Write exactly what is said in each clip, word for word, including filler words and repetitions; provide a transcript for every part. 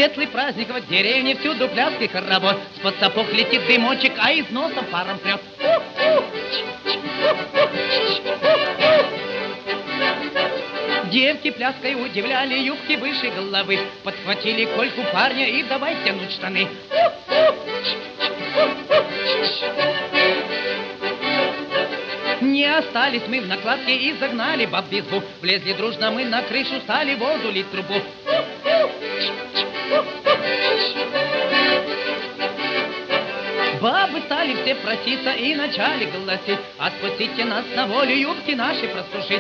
Светлый праздник в деревне, всюду пляски хоровод. С-под сапог летит дымочек, а из носа паром прет. Девки пляской удивляли, юбки выше головы. Подхватили кольку парня и давай тянуть штаны. Не остались мы в накладке и загнали баб в избу. Влезли дружно мы на крышу, стали воду лить в трубу. Бабы стали все проситься и начали голосить: отпустите нас на волю, юбки наши просушить.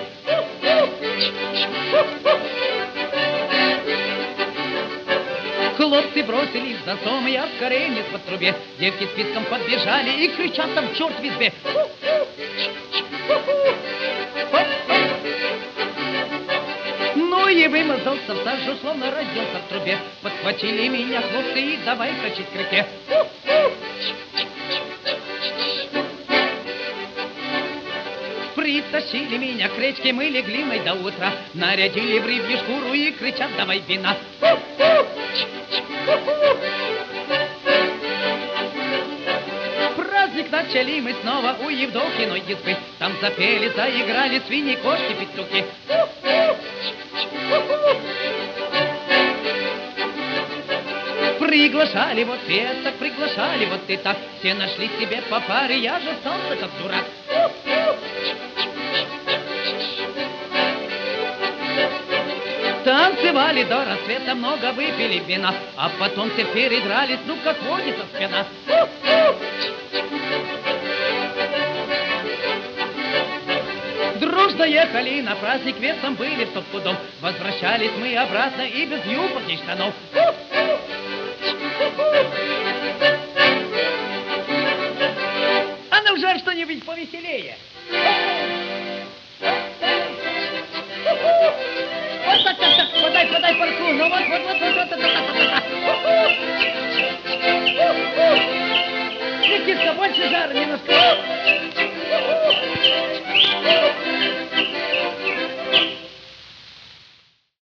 Хлопцы бросились за сом, я скорее не по трубе. Девки списком подбежали и кричат там черт в избе. Ну и вымазался в сажу, словно родился в трубе. Подхватили меня хлопцы и давай качать к реке. Притащили меня к речке, мы легли мы до утра. Нарядили в рыбью шкуру и кричат давай вина. Праздник начали мы снова у Евдокиной избы. Там запели, заиграли свиньи, кошки, петухи. Приглашали вот это, приглашали вот и так. Все нашли себе по паре, я же остался как дурак. Танцевали до рассвета, много выпили вина, а потом все передрались, ну как водится спина. Дружно ехали на праздник, весом были сто пудов. Возвращались мы обратно и без юбок и штанов. А ну жаль что-нибудь повеселее. Вот так, так, так, подай, подай парку, ну вот, вот, вот, вот, вот, вот, вот. Никитка, больше жара немножко.